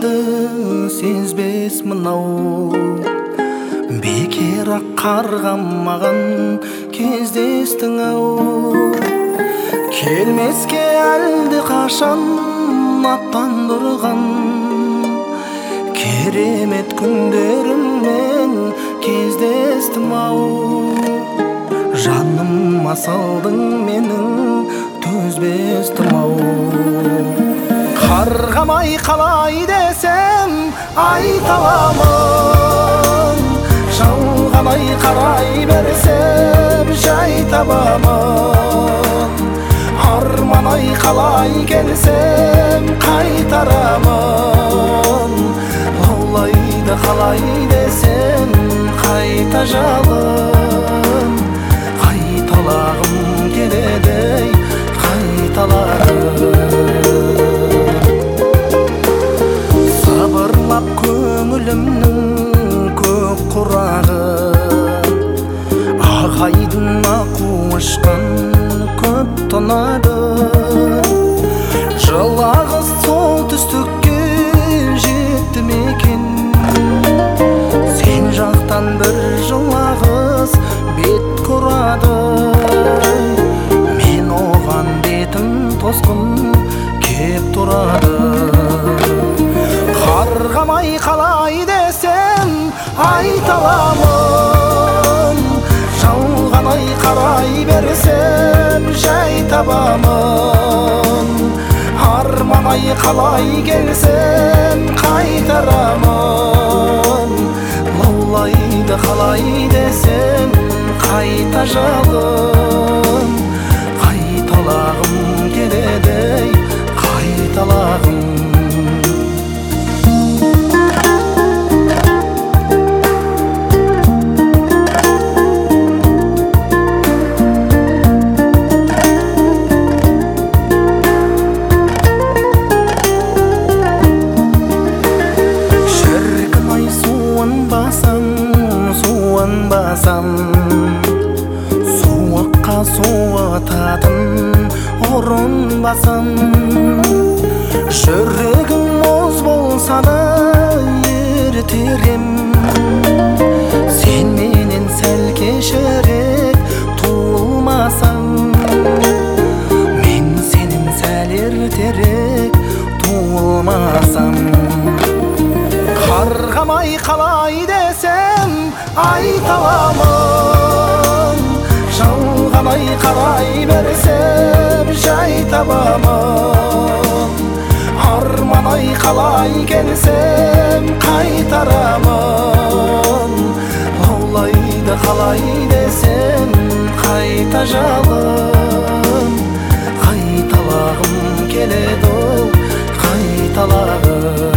жайды сезбес мынау, бекер ақ қарғамаған кездестің ау. Келмеске әлде қашан аттандырған керемет күндеріммен кездестім ау. Жаныма салдың менің төзбес тұмау. Қарғамай қалай десем айта аламын, жалғанай қарай берсем жай табамын. Арманай қалай келсем қайтарамын, лаулайды қалай десем қайта жалын. Қайталағым келеді, қайталағым. Сабырлап көңілімнің көк құрағы, ағайдың ақу ұшқан көп тонады. Жылағыз солтүстікке жетті мекен, сен жақтан бір жылағыз бет құрады. Мен оған бетім тосқын кеп тұрады. Қарғамай қалай десем айта аламын, жалғанай қарай берсем жай табамын. Арманай қалай келсем қайтарамын, лаулайды қалай десем қайта жалын. Қайталағым келеді, қайталағым. Суыққа суытатын ұрынбасам, жүрегім мұз болса да ертерем. Сен менен сәл кешірек туылмасам, мен сенен сәл ертерек туылмасам. Қарғамай қалай десем айта аламын, жалғанай қарай берсем жай табамын. Арманай қалай келсем қайтарамын, лаулайды қалай десем қайта жалын. Қайталағым келеді, қайталағым.